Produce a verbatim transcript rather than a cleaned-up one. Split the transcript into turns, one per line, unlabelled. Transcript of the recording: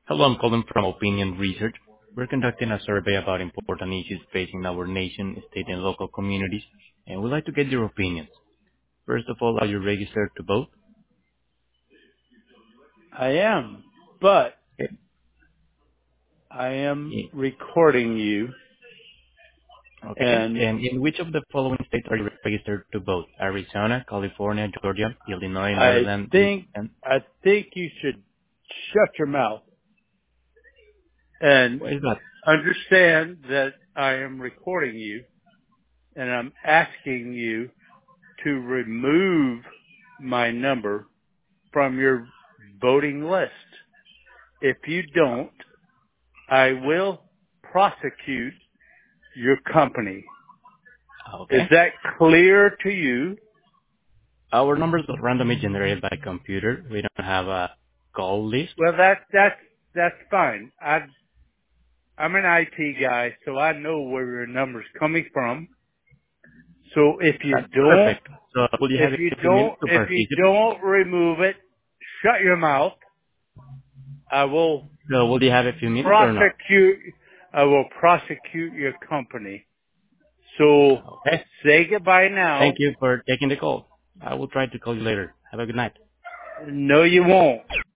Hello, I'm calling from Opinion Research. We're conducting a survey about important issues facing our nation, state, and local communities, and we'd like to get your opinions. First of all, are you registered to vote?
I am, but
Okay.
I am
Yeah.
recording you,
Okay.
and
And in which of the following states are you registered to vote? Arizona, California, Georgia, Illinois,
I
Maryland,
think
Michigan.
I think you should shut your mouth and
What is that?
understand that I am recording you, and I'm asking you to remove my number from your voting list. If you don't, I will prosecute your company. Is
Okay.
that clear to you?
Our numbers are randomly generated by computer. We don't have a call list.
Well, that that's that's fine. I I'm an I T guy, so I know where your number's coming from. So if you
That's
don't,
perfect. So will you
if
have
you
a few
don't,
minutes to
if you
participate?
don't remove it, shut your mouth. I will
So will you have a few minutes or not?
prosecute. I will prosecute your company. So
Okay.
say goodbye
Thank
now.
you for taking the call. I will try to call you later. Have a good night.
No, you won't.